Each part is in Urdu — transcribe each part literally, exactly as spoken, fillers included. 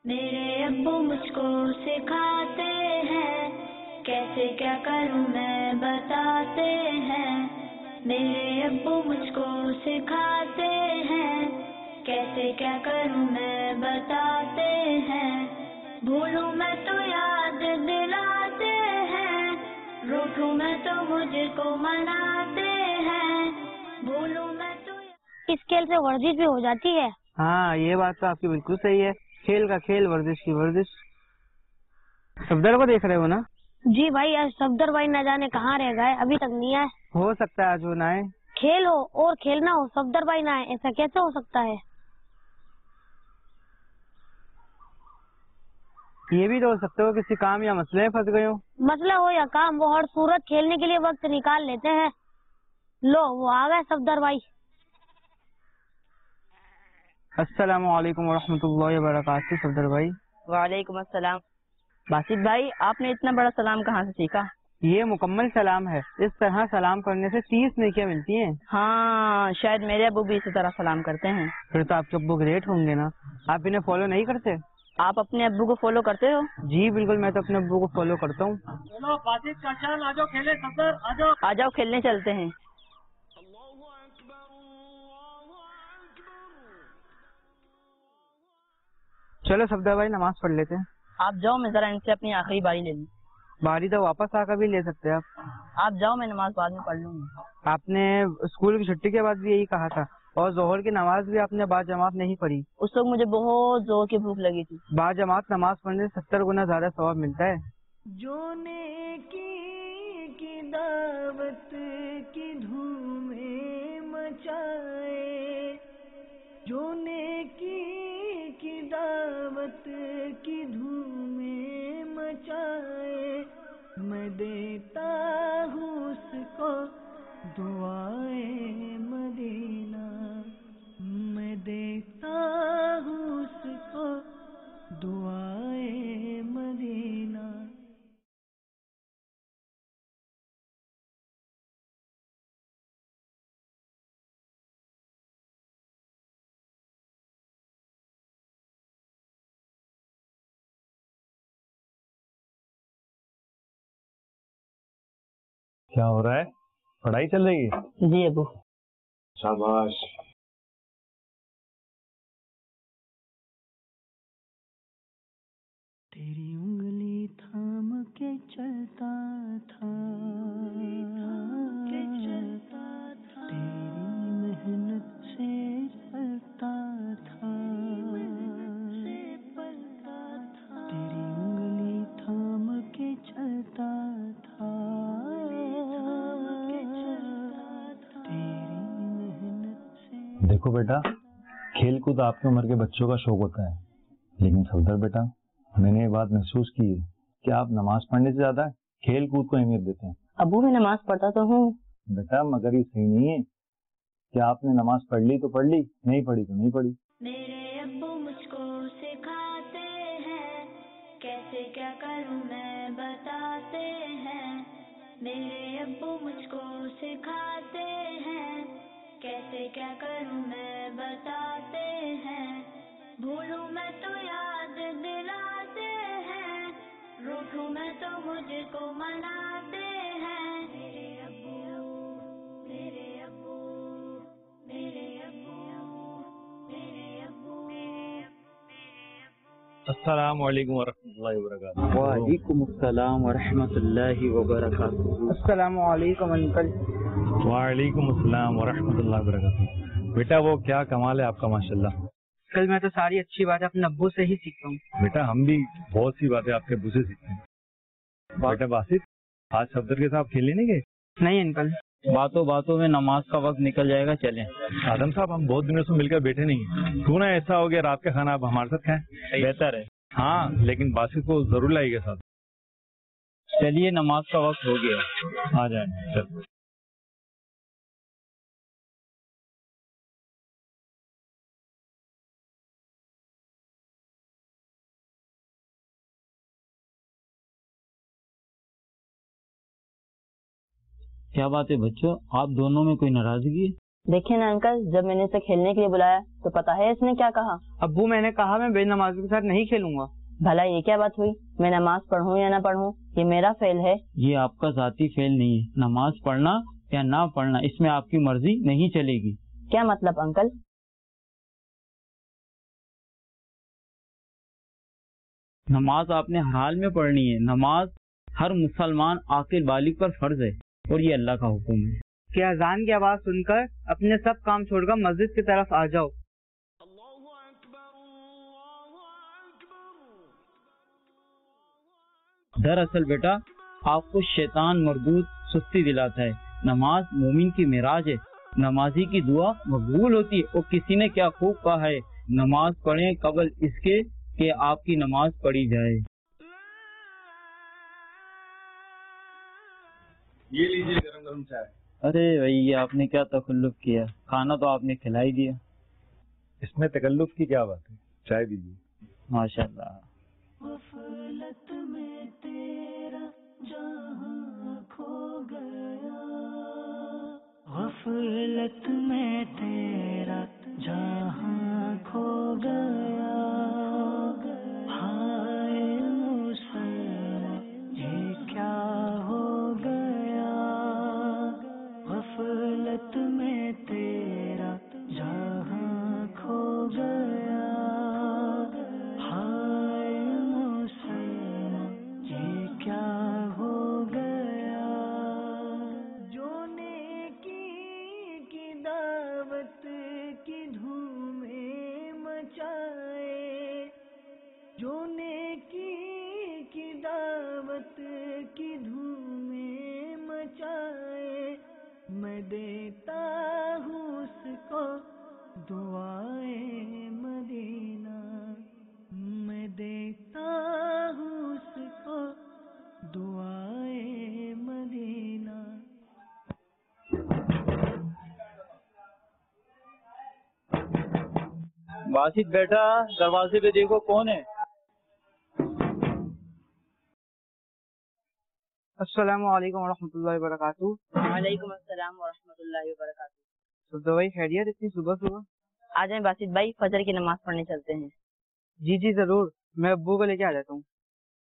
میرے ابو مجھ کو سکھاتے ہیں کیسے کیا کروں میں بتاتے ہیں. میرے ابو مجھ کو سکھاتے ہیں کیسے کیا کروں میں بتاتے ہیں. بھولوں میں تو یاد دلاتے ہیں روٹھوں میں تو مجھ کو مناتے ہیں. بھولوں میں تو اس کھیل سے ورزش بھی ہو جاتی ہے. ہاں یہ بات تو آپ کی بالکل صحیح ہے. کھیل کا کھیل ورزش کی ورزش. صفدر کو دیکھ رہے ہو نا؟ جی بھائی آج صفدر بھائی نہ جانے کہاں رہ گئے, ابھی تک نہیں آئے. ہو سکتا ہے آج وہ نہ آئے. کھیل ہو اور کھیلنا ہو صفدر بھائی نہ آئے, ایسا کیسے ہو سکتا ہے؟ یہ بھی تو ہو سکتا ہو کسی کام یا مسئلے میں پھنس گئے ہو. مسئلہ ہو یا کام, وہ ہر صورت کھیلنے کے لیے وقت نکال لیتے ہیں. لو وہ آ گئے صفدر بھائی. السلام علیکم ورحمۃ اللہ وبرکاتہ. صفدر بھائی وعلیکم السلام. باسط بھائی آپ نے اتنا بڑا سلام کہاں سے سیکھا؟ یہ مکمل سلام ہے. اس طرح سلام کرنے سے تیس نیکیاں ملتی ہیں. ہاں شاید میرے ابو بھی اسی طرح سلام کرتے ہیں. پھر تو آپ کے ابو گریٹ ہوں گے نا. آپ انہیں فالو نہیں کرتے؟ آپ اپنے ابو کو فالو کرتے ہو؟ جی بالکل, میں تو اپنے ابو کو فالو کرتا ہوں. چلو باسط کا چل آ جاؤ کھیلے. صفدر آ جاؤ. آ جاؤ کھیلنے چلتے ہیں. چلو صفدر بھائی نماز پڑھ لیتے ہیں. آپ جاؤ, میں ذرا ان سے اپنی آخری باری لے لوں. باری تو واپس آ کر بھی لے سکتے ہیں آپ. آپ جاؤ, میں نماز بعد میں پڑھ لوں گا. آپ نے اسکول کی چھٹی کے بعد بھی یہی کہا تھا, اور ظہر کی نماز بھی آپ نے با جماعت نہیں پڑھی. اس وقت مجھے بہت زور کی بھوک لگی تھی. با جماعت نماز پڑھنے سے ستر گنا زیادہ ثواب ملتا ہے. جو نیکی کی دعوت کی دھومیں مچائے, جو نیکی کی دعوت کی دھومیں مچائے, میں دیتا ہوں اس کو دعائے مدینہ. میں دیتا ہوں اس کو دعائے مدینہ. کیا ہو رہا ہے؟ پڑھائی چل رہی ہے؟ جی ابو. شاباش. تیری انگلی تھام کے چلتا تھا, تیری محنت سے پلتا تھا, تیری انگلی تھام کے چلتا تھا, تیری محنت سے. دیکھو بیٹا, کھیل کود آپ کی عمر کے بچوں کا شوق ہوتا ہے, لیکن صفدر بیٹا میں نے یہ بات محسوس کی ہے کہ آپ نماز پڑھنے سے زیادہ کھیل کود کو اہمیت دیتے ہیں. ابو میں نماز پڑھتا تو ہوں بیٹا, مگر یہ صحیح نہیں ہے کہ آپ نے نماز پڑھ لی تو پڑھ لی, نہیں پڑھی تو نہیں پڑھی. میرے ابو مجھ کو سکھاتے ہیں کیسے کیا کروں میں بتاتے ہیں. میرے ابو مجھ کو سکھاتے ہیں کیسے کیا کروں میں بتاتے ہیں. بھولوں میں تو یاد دلاتے ہیں روٹھوں میں تو مجھ کو مناتے ہیں. میرے ابو میرے ابو میرے ابو میرے ابو. السلام علیکم ورحمۃ اللہ وبرکاتہ. وعلیکم السلام ورحمۃ اللہ وبرکاتہ. السلام علیکم انکل. وعلیکم السلام ورحمۃ اللہ وبرکاتہ. بیٹا وہ کیا کمال ہے آپ کا, ماشاء اللہ. کل میں تو ساری اچھی باتیں اپنے ابو سے ہی سیکھتا ہوں. بیٹا ہم بھی بہت سی باتیں آپ کے ابو سے سیکھتے ہیں. بیٹا باسط, آج صفدر کے ساتھ کھیلنے نہیں گئے؟ نہیں انکل. باتوں باتوں میں نماز کا وقت نکل جائے گا, چلیں. آدم صاحب ہم بہت دنوں سے مل کر بیٹھے نہیں ہیں, کیوں نہ ایسا ہو گیا رات کا کھانا آپ ہمارے ساتھ کھائیں؟ بہتر ہے. ہاں لیکن باسط کو ضرور لائے گا ساتھ. چلیے نماز کا وقت ہو گیا, آ جائیں. چل. کیا بات ہے بچوں, آپ دونوں میں کوئی ناراضگی ہے؟ دیکھیں نا انکل، جب میں نے اسے کھیلنے کے لیے بلایا تو پتا ہے اس نے کیا کہا؟ ابو میں نے کہا میں بے نمازی کے ساتھ نہیں کھیلوں گا. بھلا یہ کیا بات ہوئی؟ میں نماز پڑھوں یا نہ پڑھوں یہ میرا فعل ہے. یہ آپ کا ذاتی فعل نہیں ہے. نماز پڑھنا یا نہ پڑھنا اس میں آپ کی مرضی نہیں چلے گی. کیا مطلب انکل؟ نماز آپ نے ہر حال میں پڑھنی ہے. نماز ہر مسلمان عاقل بالغ پر فرض ہے اور یہ اللہ کا حکم ہے. کہ اذان کی آواز سن کر اپنے سب کام چھوڑ کر مسجد کی طرف آ جاؤ. دراصل بیٹا آپ کو شیطان مردود سستی دلاتا ہے. نماز مومن کی معراج ہے. نمازی کی دعا مقبول ہوتی ہے. اور کسی نے کیا خوب کہا ہے، نماز پڑھیں قبل اس کے کہ آپ کی نماز پڑھی جائے. یہ لیجیے گرم گرم چائے. ارے بھائی آپ نے کیا تکلف کیا، کھانا تو آپ نے کھلا ہی دیا. اس میں تکلف کی کیا بات ہے، چائے دیجیے. ماشاء اللہ. غفلت میں تیرا جہاں کھو گیا، غفلت میں تیرا جہاں کھو گیا، ہائے مسلمان یہ کیا ہو گیا، غفلت میں تیرا جہاں کھو گیا، کیا ہو گیا، جو نیکی کی دعوت کی دھومیں مچائے، جو نیکی کی دعوت کی دھومیں مچائے، میں دیتا ہوں اس کو دعائیں مدینہ، میں دیتا ہوں اس کو دعائیں مدینہ. باسط بیٹا دروازے پہ دیکھو کون ہے. السلام علیکم ورحمۃ اللہ وبرکاتہ. وعلیکم السلام ورحمۃ اللہ وبرکاتہ. تو بھائی خیریت اتنی صبح صبح؟ آ جائیں باسط بھائی، فجر کی نماز پڑھنے چلتے ہیں. جی جی ضرور، میں ابو کو لے کے آ جاتا ہوں.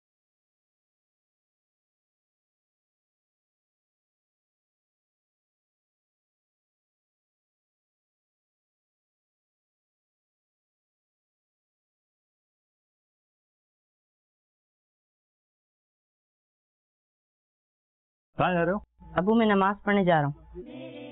کہاں جا رہے ہو؟ ابو میں نماز پڑھنے جا رہا ہوں.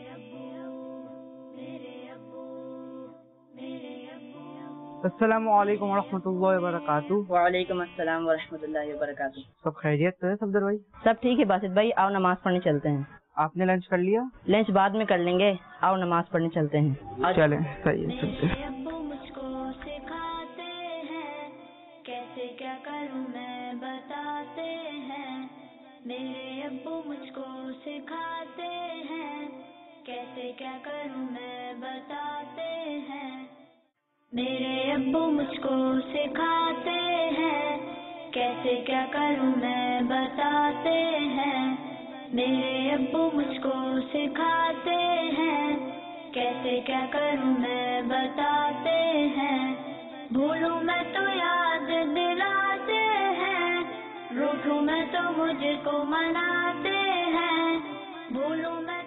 السلام علیکم ورحمۃ اللہ وبرکاتہ. وعلیکم السلام ورحمۃ اللہ وبرکاتہ. سب خیریت تو ہے صفدر بھائی؟ سب ٹھیک ہے باسط بھائی، آؤ نماز پڑھنے چلتے ہیں. آپ نے لنچ کر لیا؟ لنچ بعد میں کر لیں گے، آؤ نماز پڑھنے چلتے ہیں. چلیں صحیح ہے چلتے ہیں. میرے ابو مجھ کو سکھاتے ہیں، کیسے کیا کروں میں بتاتے ہیں، میرے ابو مجھ کو سکھاتے ہیں، کیسے کیا کروں میں بتاتے ہیں، میرے ابو مجھ کو سکھاتے ہیں، کیسے کیا کروں میں بتاتے ہیں، میرے ابو مجھ کو سکھاتے ہیں، کیسے کیا کروں میں بتاتے ہیں، بھولوں میں تو یاد دلاتے ہیں، روٹھوں میں تو مجھ کو مناتے ہیں، بھولوں میں